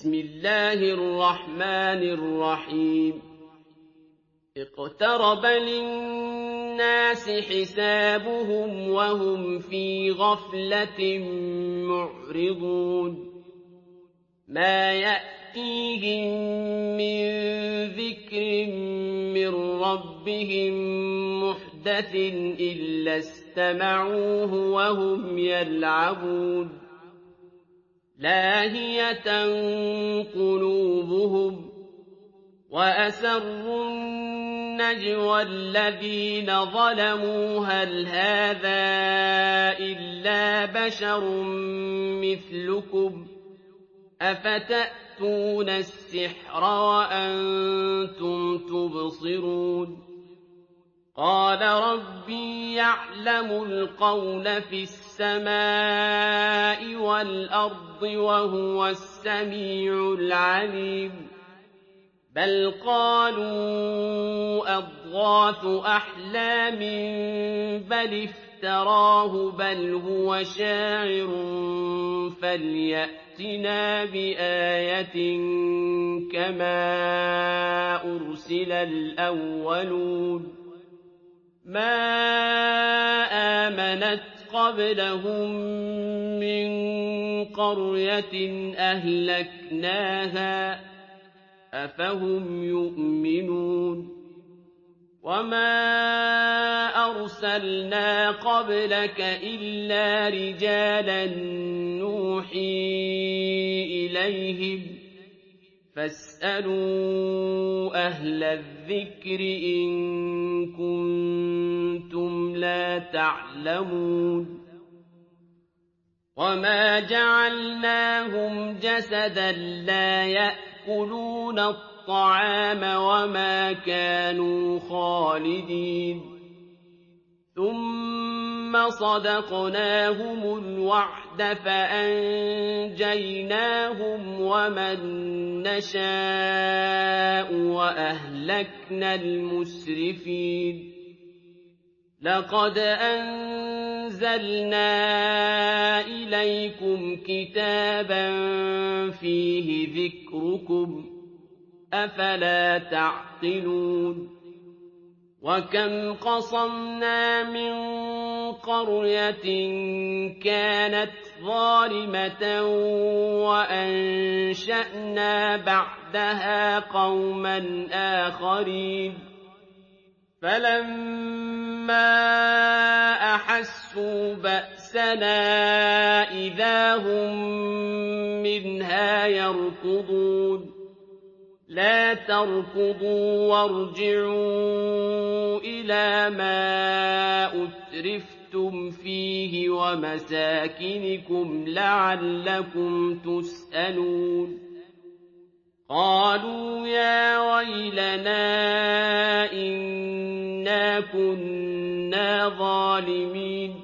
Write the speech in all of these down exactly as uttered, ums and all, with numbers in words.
بسم الله الرحمن الرحيم اقترب للناس حسابهم وهم في غفلة معرضون ما يأتيهم من ذكر من ربهم محدث إلا استمعوه وهم يلعبون لاهية قلوبهم وأسروا النجوى الذين ظلموا هل هذا إلا بشر مثلكم أفتأتون السحر وأنتم تبصرون قال ربي يعلم القول في السماء والأرض وهو السميع العليم بل قالوا أضغاث أحلام بل افتراه بل هو شاعر فليأتنا بآية كما أرسل الأولون ما آمنت قبلهم من قرية أهلكناها أفهم يؤمنون وما أرسلنا قبلك إلا رجالا نوحي إليهم فاسألوا أهل الذكر إن كنتم لا تعلمون وما جعلناهم جسدا لا يأكلون الطعام وما كانوا خالدين ثم صدقناهم الوعد فأنجيناهم ومن نشاء وأهلكنا المسرفين لقد أنزلنا إليكم كتابا فيه ذكركم أفلا تعقلون وكم قصمنا من قرية كانت ظالمة وأنشأنا بعدها قوما آخرين فلما أحسوا بأسنا إذا هم منها يركضون لا تركضوا وارجعوا إلى ما أترفتم فيه ومساكنكم لعلكم تسألون قالوا يا ويلنا إنا كنا ظالمين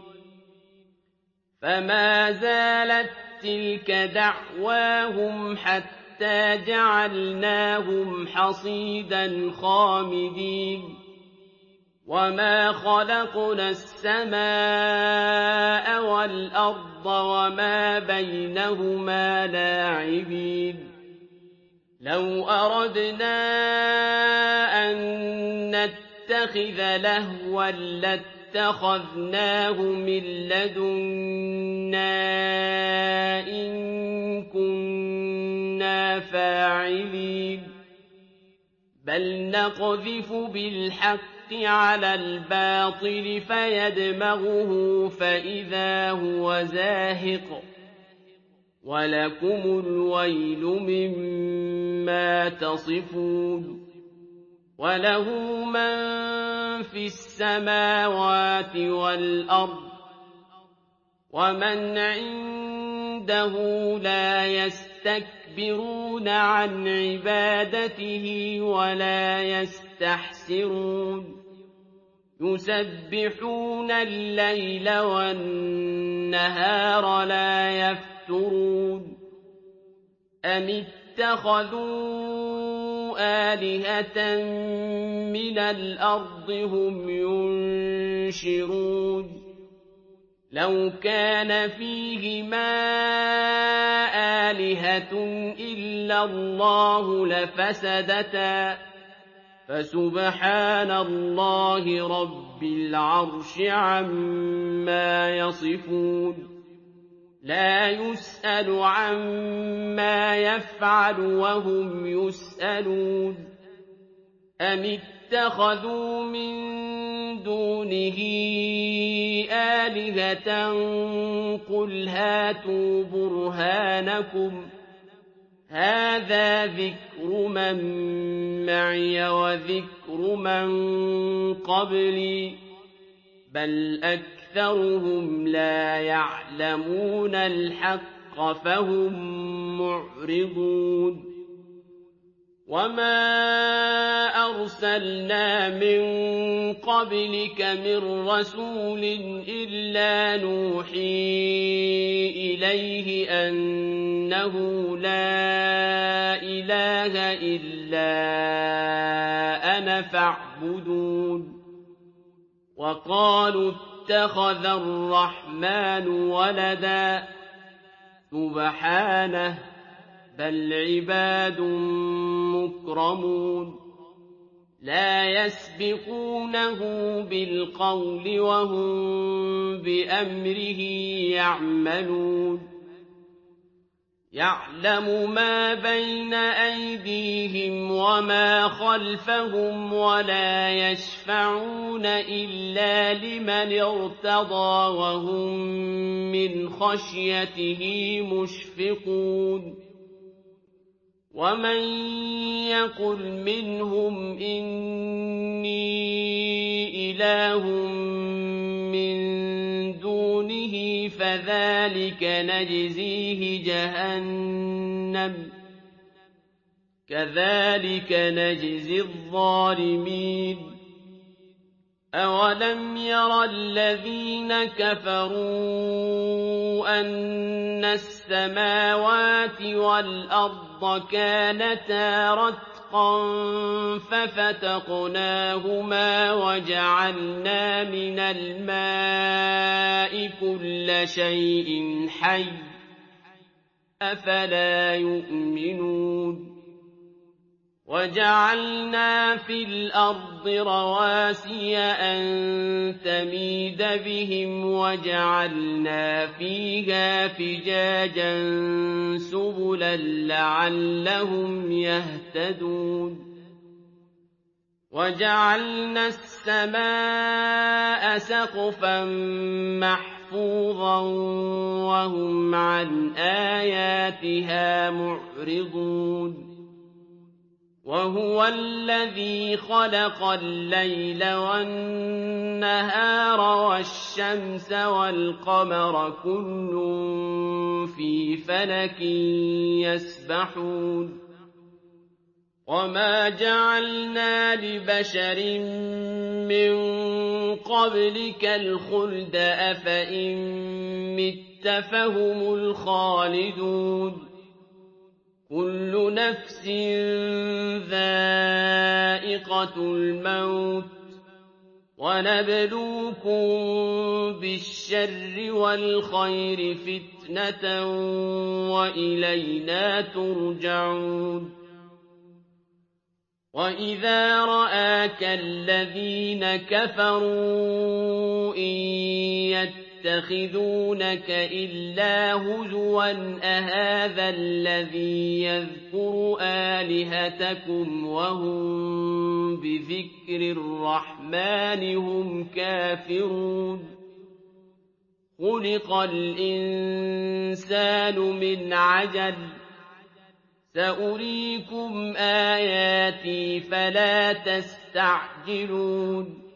فما زالت تلك دعواهم حتى حتى جعلناهم حصيدا خامدين وما خلقنا السماء والأرض وما بينهما لاعبين لو أردنا أن نتخذ لهوا لاتخذناه من لدنا إن كنا فاعلين بل نقذف بالحق على الباطل فيدمغه فإذا هو زاهق ولكم الويل مما تصفون وله من في السماوات والأرض ومن عنده لا يستكبرون عن عبادته ولا يستحسرون يسبحون الليل والنهار لا يفترون أم اتخذوا آلهة من الأرض هم ينشرون لو كان فيهما آلهة إلا الله لفسدتا فسبحان الله رب العرش عما يصفون لا يسأل عما يفعل وهم يسألون أم اتخذوا من دونه آلهة قل هاتوا برهانكم هذا ذكر من معي وذكر من قبلي بل أكثرهم لا يعلمون الحق فهم معرضون وما أرسلنا من قبلك من رسول إلا نوحي إليه أنه لا إله إلا أنا فاعبدون وقالوا اتخذ الرحمن ولدا سبحانه بل عباد مكرمون لا يسبقونه بالقول وهم بأمره يعملون يعلم ما بين أيديهم وما خلفهم ولا يشفعون إلا لمن ارتضى وهم من خشيته مشفقون ومن يقل منهم إني إله من دونه فذلك نجزيه جهنم كذلك نجزي الظالمين أولم ير الذين كفروا أن السماوات والأرض كانتا رتقا ففتقناهما وجعلنا من الماء كل شيء حي أفلا يؤمنون وجعلنا في الأرض رواسي أن تميد بهم وجعلنا فيها فجاجا سبلا لعلهم يهتدون وجعلنا السماء سقفا محفوظا وهم عن آياتها معرضون وهو الذي خلق الليل والنهار والشمس والقمر كل في فلك يسبحون وما جعلنا لبشر من قبلك الخلد أفإن مت فهم الخالدون كل نفس ذائقة الموت ونبلوكم بالشر والخير فتنة وإلينا ترجعون وإذا رآك الذين كفروا إن يتخذونك إلا هزوا أهذا الذي يذكر آلهتكم وهم بذكر الرحمن هم كافرون خلق الإنسان من عجل سأريكم آياتي فلا تستعجلون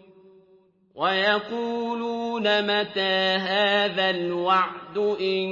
ويقولون متى هذا الوعد إن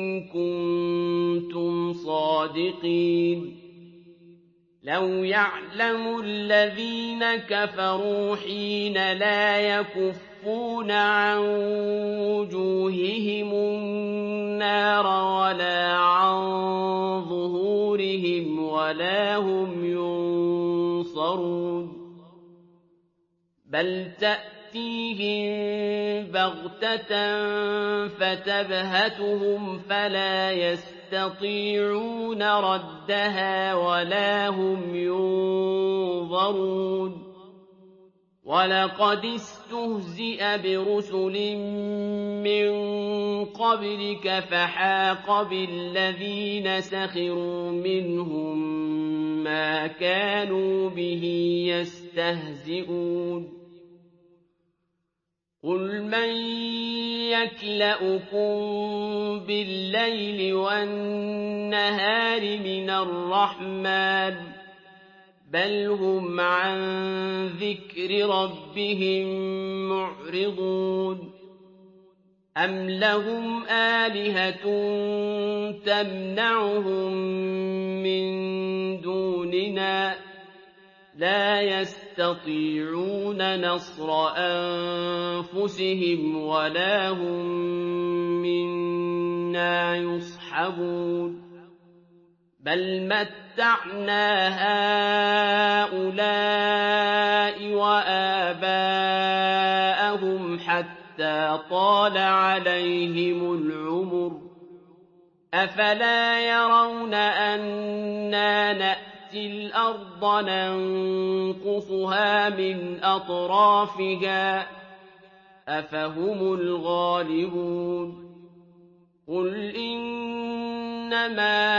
كنتم صادقين لو يعلم الذين كفروا حين لا يكفون عن وجوههم النار ولا عن ظهورهم ولا هم ينصرون بل تأتي تَأْتِيهِم بَغْتَةً فَتَبْهَتُهُمْ فَلَا يَسْتَطِيعُونَ رَدَّهَا وَلَا هُمْ يُنظَرُونَ وَلَقَدِ اسْتُهْزِئَ بِرُسُلٍ مِّن قَبْلِكَ فَحَاقَ بِالَّذِينَ سَخِرُوا مِنْهُم مَّا كَانُوا بِهِ يَسْتَهْزِئُونَ قُلْ مَن يَكْلَؤُكُم بِاللَّيْلِ وَالنَّهَارِ مِنَ الرَّحْمَٰنِ بَلْ هُمْ عَن ذِكْرِ رَبِّهِم مُّعْرِضُونَ أَمْ لَهُمْ آلِهَةٌ تَمْنَعُهُم مِّن دُونِنَا ۚ لَا يَسْتَطِيعُونَ نَصْرَ أَنفُسِهِمْ وَلَا هُم مِّنَّا يُصْحَبُونَ بَلْ مَتَّعْنَا هَٰؤُلَاءِ وَآبَاءَهُمْ حَتَّىٰ طَالَ عَلَيْهِمُ الْعُمُرُ ۗ أَفَلَا يَرَوْنَ أَنَّا نَأْتِي الْأَرْضَ نَنقُصُهَا مِنْ أَطْرَافِهَا ۚ أَفَهُمُ الْغَالِبُونَ قُلْ إِنَّمَا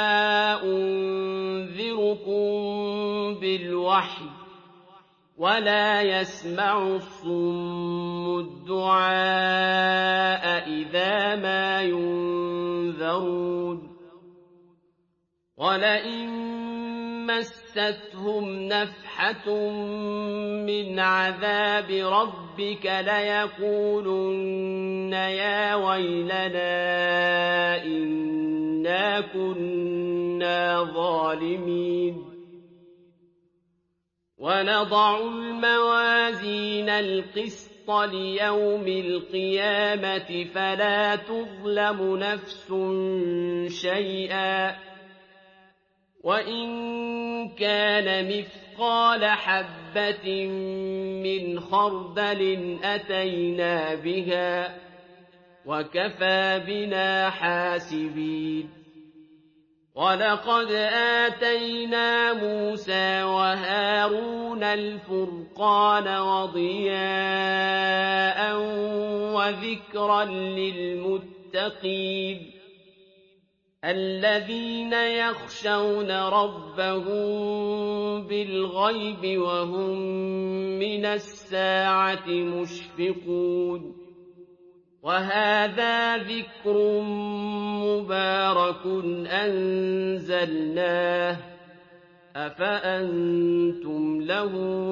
أُنذِرُكُم بِالْوَحْيِ ۚ وَلَا يَسْمَعُ الصُّمُّ الدُّعَاءَ إِذَا مَا يُنذَرُونَ وَلَئِن مَّسَّتْهُمْ نَفْحَةٌ مِّنْ عَذَابِ رَبِّكَ لَيَقُولُنَّ يَا وَيْلَنَا إِنَّا كُنَّا ظَالِمِينَ وَنَضَعُ الْمَوَازِينَ الْقِسْطَ لِيَوْمِ الْقِيَامَةِ فَلَا تُظْلَمُ نَفْسٌ شَيْئًا ۖ وَإِن كَانَ مِثْقَالَ حَبَّةٍ مِّنْ خَرْدَلٍ أَتَيْنَا بِهَا ۗ وَكَفَىٰ بِنَا حَاسِبِينَ وَلَقَدْ آتَيْنَا مُوسَىٰ وَهَارُونَ الْفُرْقَانَ وَضِيَاءً وَذِكْرًا لِّلْمُتَّقِينَ الَّذِينَ يَخْشَوْنَ رَبَّهُم بِالْغَيْبِ وَهُم مِّنَ السَّاعَةِ مُشْفِقُونَ وَهَٰذَا ذِكْرٌ مُّبَارَكٌ أَنزَلْنَاهُ ۚ أَفَأَنتُمْ لَهُ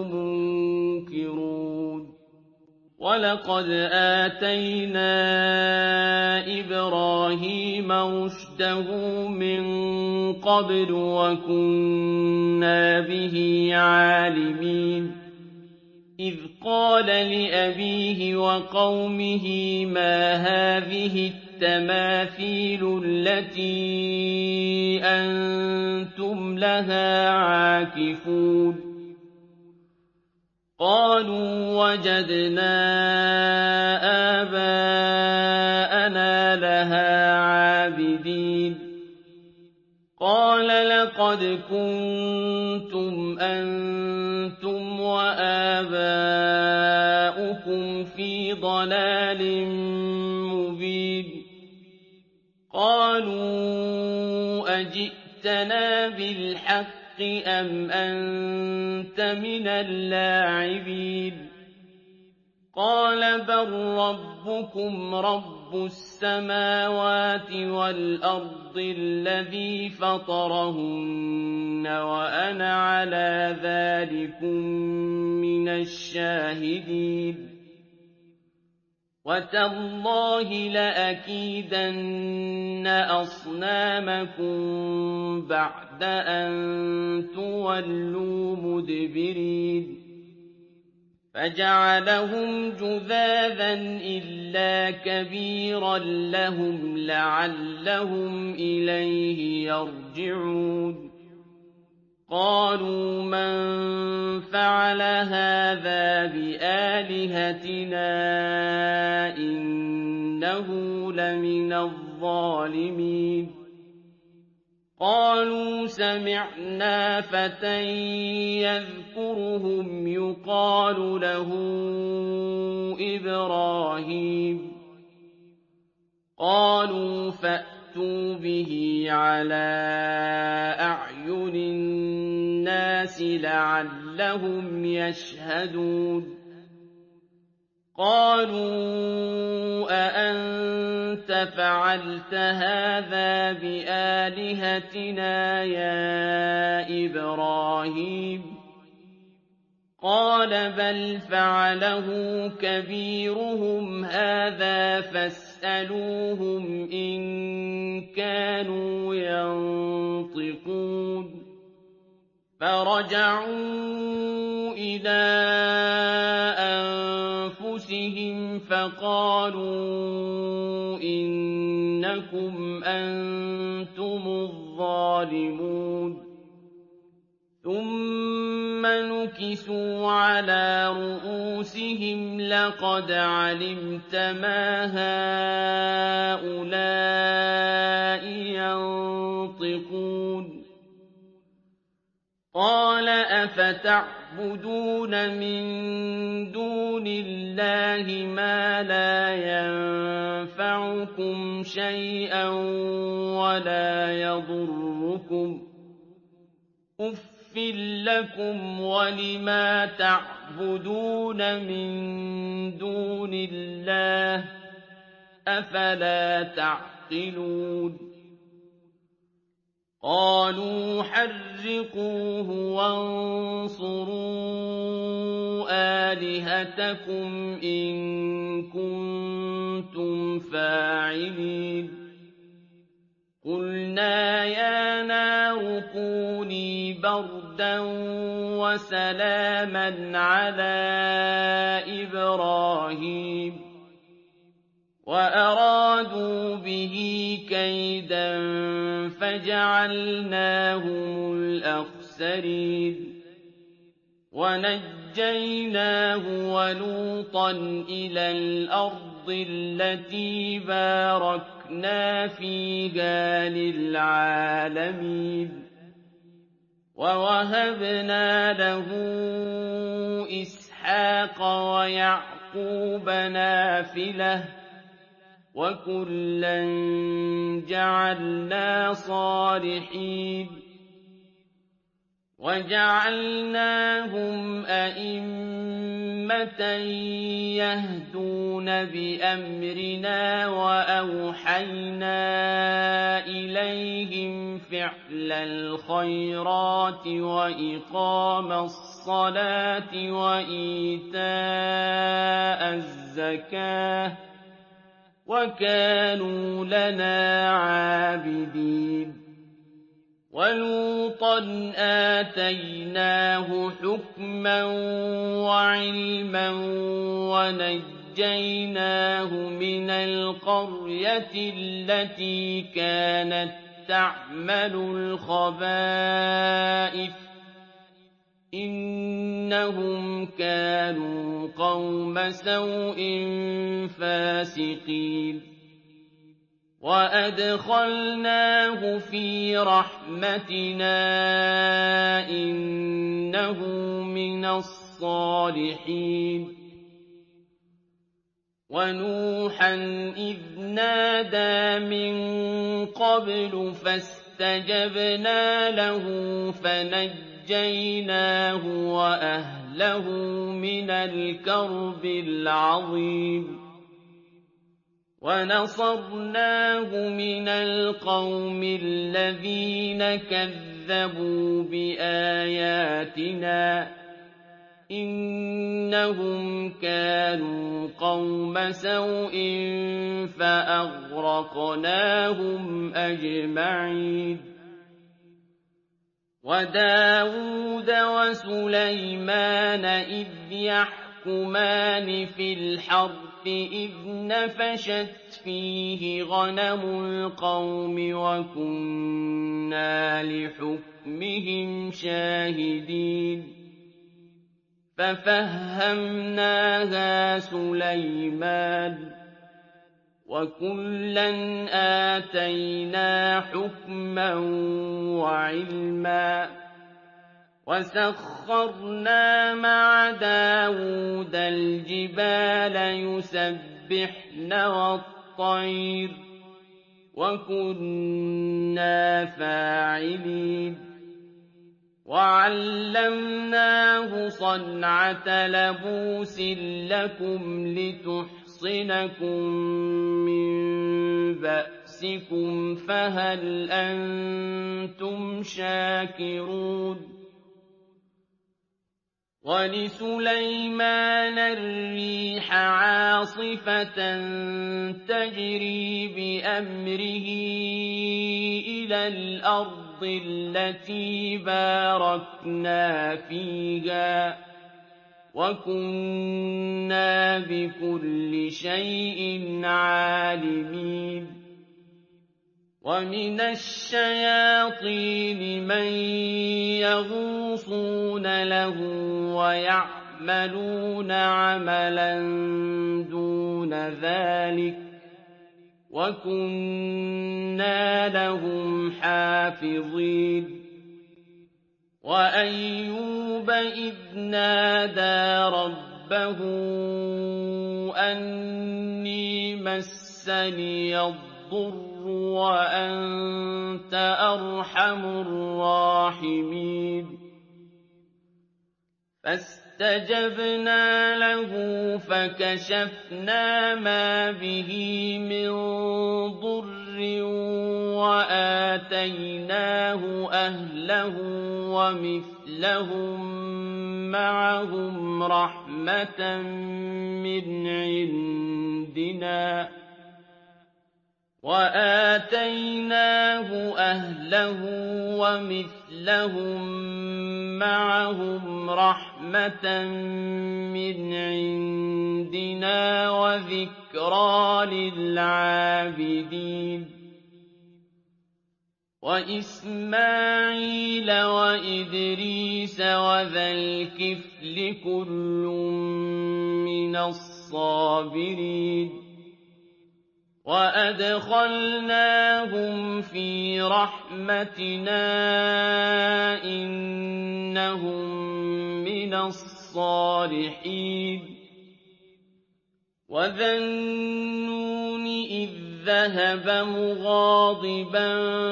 مُنكِرُونَ وَلَقَدْ آتَيْنَا إِبْرَاهِيمَ رُشْدَهُ مِن قَبْلُ وَكُنَّا بِهِ عَالِمِينَ إِذْ قَالَ لِأَبِيهِ وَقَوْمِهِ مَا هَٰذِهِ التَّمَاثِيلُ الَّتِي أَنتُمْ لَهَا عَاكِفُونَ قَالُوا وَجَدْنَا آبَاءَنَا لَهَا عَابِدِينَ قَالَ لَقَدْ كُنتُمْ أَنتُمْ وَآبَاؤُكُمْ فِي ضَلَالٍ مُّبِينٍ قَالُوا أَجِئْتَنَا بِالْحَقِّ أَمْ أَنتَ مِنَ اللاعبين قَالَ بَل رَّبُّكُمْ رَبُّ السَّمَاوَاتِ وَالْأَرْضِ الَّذِي فَطَرَهُنَّ وَأَنَا عَلَىٰ ذَٰلِكُم مِّنَ الشَّاهِدِينَ وَتَاللَّهِ لَأَكِيدَنَّ أَصْنَامَكُم بَعْدَ أَن تُوَلُّوا مُدْبِرِينَ فَجَعَلَهُمْ جُذَاذًا إِلَّا كَبِيرًا لَّهُمْ لَعَلَّهُمْ إِلَيْهِ يَرْجِعُونَ قالوا من فعل هذا بآلهتنا إنه لمن الظالمين قالوا سمعنا فتى يذكرهم يقال له إبراهيم قالوا فأتوا به على أعين الناس لعلهم يشهدون قالوا أأنت فعلت هذا بآلهتنا يا إبراهيم قال بل فعله كبيرهم هذا فاسألوهم إن كانوا ينطقون فرجعوا إلى أنفسهم فقالوا إنكم أنتم الظالمون ثم نكسوا على رؤوسهم لقد علمت ما هؤلاء ينطقون قال أفتعبدون من دون الله ما لا ينفعكم شيئا ولا يضركم أف لكم ولما تعبدون من دون الله أفلا تعقلون قالوا حرقوه وانصروا آلهتكم إن كنتم فاعلين قلنا يا نار كوني بردا وسلاما على إبراهيم وأرادوا به كيدا فجعلناهم الأخسرين ونجيناه ولوطا إلى الأرض التي باركنا فيها للعالمين ووهبنا له إسحاق ويعقوب نافلة وكلا جعلنا صالحين وجعلناهم أئمة يهدون بأمرنا وأوحينا إليهم فعل الخيرات وإقام الصلاة وإيتاء الزكاة وكانوا لنا عابدين ولوطا آتيناه حكما وعلما ونجيناه من القرية التي كانت تعمل الخبائث إنهم كانوا قوم سوء فاسقين وأدخلناه في رحمتنا إنه من الصالحين ونوحا إذ نادى من قبل فاستجبنا له فنجيناه وأهله من الكرب العظيم ونصرناه من القوم الذين كذبوا بآياتنا إنهم كانوا قوم سوء فأغرقناهم أجمعين وداود وسليمان إذ يحكمون يحكمان في الحرث إذ نفشت فيه غنم القوم وكنا لحكمهم شاهدين ففهمناها سليمان وكلا آتينا حكما وعلما وسخرنا مع داود الجبال يسبحن والطير وكنا فاعلين وعلمناه صنعة لبوس لكم لتحصنكم من بأسكم فهل أنتم شاكرون ولسليمان الريح عاصفة تجري بأمره إلى الأرض التي باركنا فيها وكنا بكل شيء عالمين ومن الشياطين من يغوصون له ويعملون عملا دون ذلك وكنا لهم حافظين وأيوب إذ نادى ربه أني مسني الضر وأنت أرحم الراحمين فاستجبنا له فكشفنا ما به من ضر وآتيناه أهله ومثلهم معهم رحمة من عندنا وآتيناه أهله ومثلهم معهم رحمة من عندنا وذكرى للعابدين وإسماعيل وإدريس وذا الكفل كل من الصابرين وأدخلناهم في رحمتنا إنهم من الصالحين وذا النون إذ ذهب مغاضبا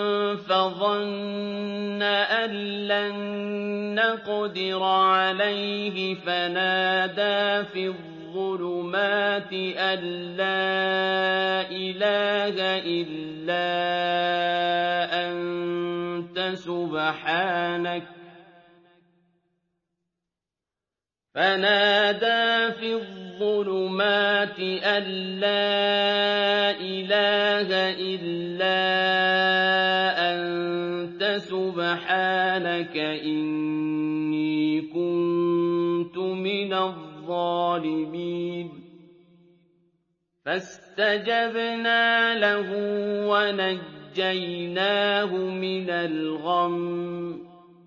فظن أن لن نقدر عليه فنادى في الظلمات أن لا إله إلا أنت سبحانك فنادى في الظلمات أن لا إله إلا أنت سبحانك إني كنت من الظالمين فاستجبنا له ونجيناه من الغم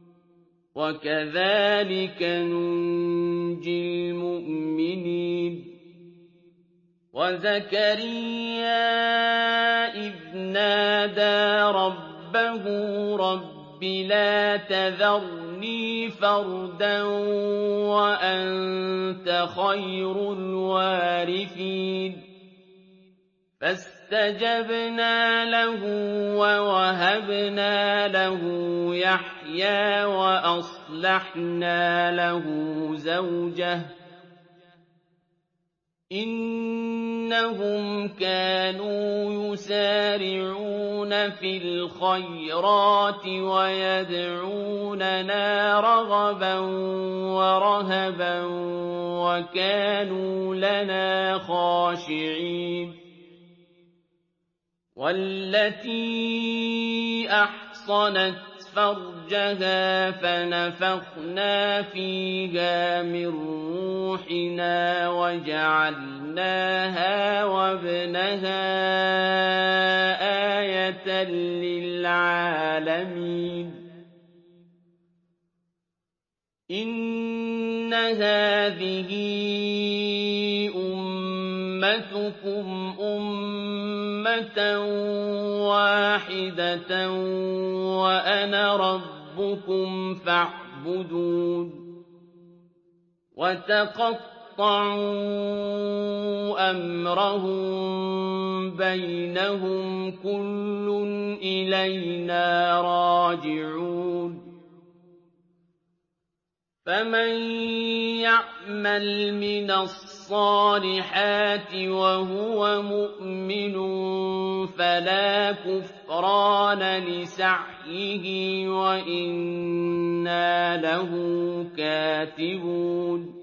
وكذلك ننجي المؤمنين وزكريا إذ نادى ربه رب لا تذرني فردا وأنت خير الوارثين فاستجبنا له ووهبنا له يحيى وأصلحنا له زوجه إنهم كانوا يسارعون في الخيرات ويدعوننا رغبا ورهبا وكانوا لنا خاشعين والتي أحصنت فَرْجَهَا فَنَفَخْنَا فِيهَا مِن رُّوحِنَا وَجَعَلْنَاهَا وَابْنَهَا آيَةً لِّلْعَالَمِينَ إِنَّ هَٰذِهِ أُمَّتُكُمْ أُمَّةً وَاحِدَةً وَأَنَا رَبُّكُمْ فَاعْبُدُونِ وَتَقَطَّعُوا أَمْرَهُم بَيْنَهُمْ ۖ كُلٌّ إِلَيْنَا رَاجِعُونَ فَمَن يَعْمَلْ مِنَ الصَّالِحَاتِ وَهُوَ مُؤْمِنٌ فَلَا كُفْرَانَ لِسَعْيِهِ وَإِنَّا لَهُ كَاتِبُونَ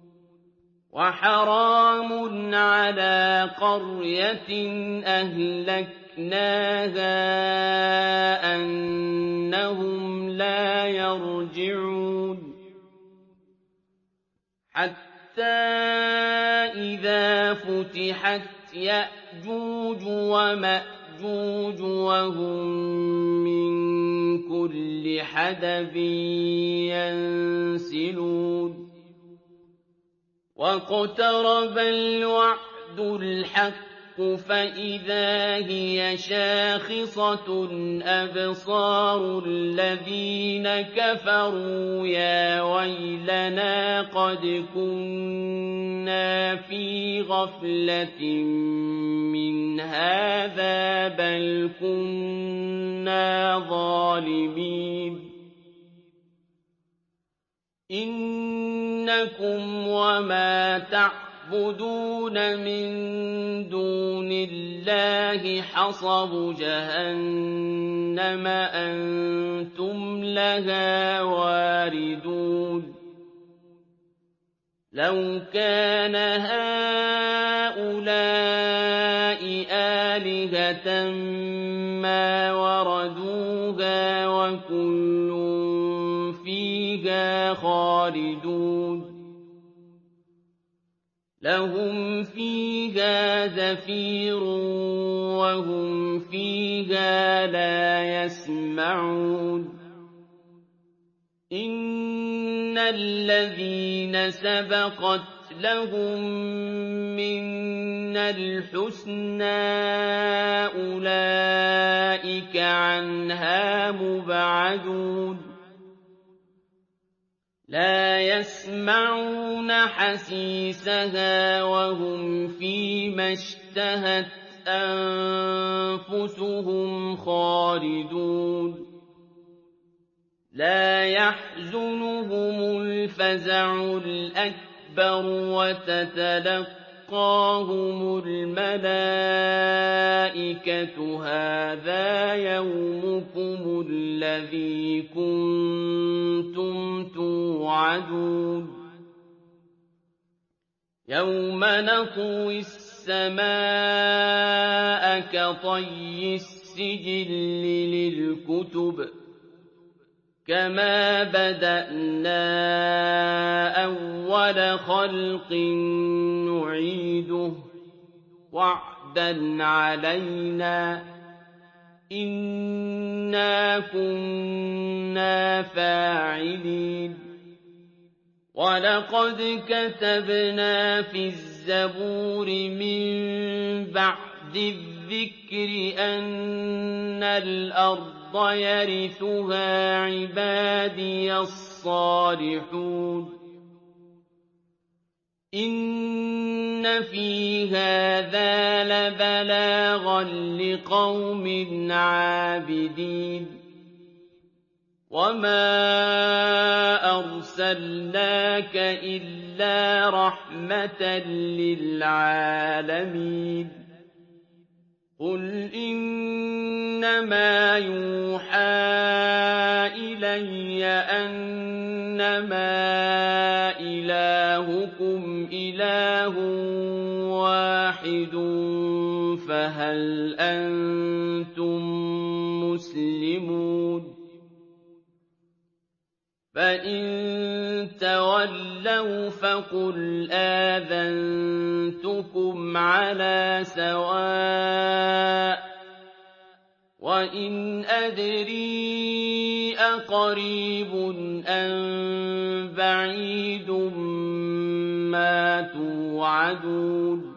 وَحَرَامٌ عَلَىٰ قَرْيَةٍ أَهْلَكْنَاهَا أَنَّهُمْ لَا يَرْجِعُونَ حَتَّىٰ إِذَا فُتِحَتْ يَأْجُوجُ وَمَأْجُوجُ وَهُم مِّن كُلِّ حَدَبٍ يَنسِلُونَ وَاقْتَرَبَ الْوَعْدُ الْحَقُّ فَإِذَا هِيَ شَاخِصَةٌ أَبْصَارُ الَّذِينَ كَفَرُوا يَا وَيْلَنَا قَدْ كُنَّا فِي غَفْلَةٍ مِّنْ هَٰذَا بَلْ كُنَّا ظَالِمِينَ إِنَّكُمْ وَمَا تَعْبُدُونَ مِن دُونِ اللَّهِ حَصَبُ جَهَنَّمَ أَنتُمْ لَهَا وَارِدُونَ لَوْ كَانَ هَٰؤُلَاءِ آلِهَةً مَّا وَرَدُوهَا وَكُلٌّ فِيهَا خَالِدُونَ لَهُمْ فِيهَا زَفِيرٌ وَهُمْ فِيهَا لَا يَسْمَعُونَ إِنَّ الَّذِينَ سَبَقَتْ لَهُم مِّنَّا الْحُسْنَىٰ أُولَٰئِكَ عَنْهَا مُبْعَدُونَ لَا يَسْمَعُونَ حَسِيسَهَا وَهُمْ فِيمَا اشْتَهَتْ أَنفُسُهُمْ خَالِدُونَ لَا يَحْزُنُهُمُ الْفَزَعُ الْأَكْبَرُ وَتَتَلَقَّاهُمُ الْمَلَائِكَةُ هَٰذَا يَوْمُكُمُ الَّذِي كُنتُمْ تُوعَدُونَ يَوْمَ نَطْوِي السَّمَاءَ كَطَيِّ السِّجِلِّ لِلْكُتُبِ كَمَا بَدَأْنَا أَوَّلَ خَلْقٍ نُّعِيدُهُ وَعْدًا عَلَيْنَا ۚ إِنَّا كُنَّا فَاعِلِينَ وَلَقَدْ كَتَبْنَا فِي الزَّبُورِ مِن بَعْدِ الذِّكْرِ أَنَّ الْأَرْضَ يَرِثُهَا عِبَادِيَ الصَّالِحُونَ إِنَّ فِي هَٰذَا لَبَلَاغًا لِّقَوْمٍ عَابِدِينَ وَمَا أَرْسَلْنَاكَ إِلَّا رَحْمَةً لِّلْعَالَمِينَ قُلْ إِنَّمَا يُوحَىٰ إِلَيَّ أَنَّمَا إِلَٰهُكُمْ إِلَٰهٌ وَاحِدٌ فَهَلْ أَنتُم مُّسْلِمُونَ فَإِن تَوَلَّوْا فَقُلْ آذَنتُكُمْ عَلَىٰ سَوَاءٍ ۖ وَإِنْ أَدْرِي أَقَرِيبٌ أَم بَعِيدٌ مَّا تُوعَدُونَ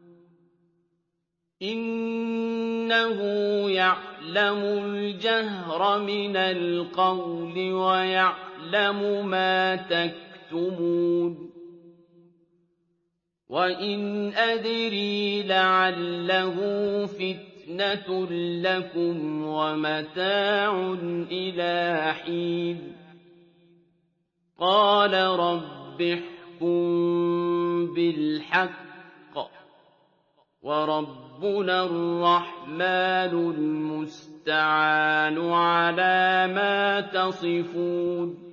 إِنَّهُ يَعْلَمُ الْجَهْرَ مِنَ الْقَوْلِ وَيَعْلَمُ مَا تَكْتُمُونَ وَإِنْ أَدْرِي لَعَلَّهُ فِتْنَةٌ لَّكُمْ وَمَتَاعٌ إِلَىٰ حِينٍ قَالَ رَبِّ احْكُم بِالْحَقِّ وَرَبُّنَا الرَّحْمَٰنُ الْمُسْتَعَانُ عَلَىٰ مَا تَصِفُونَ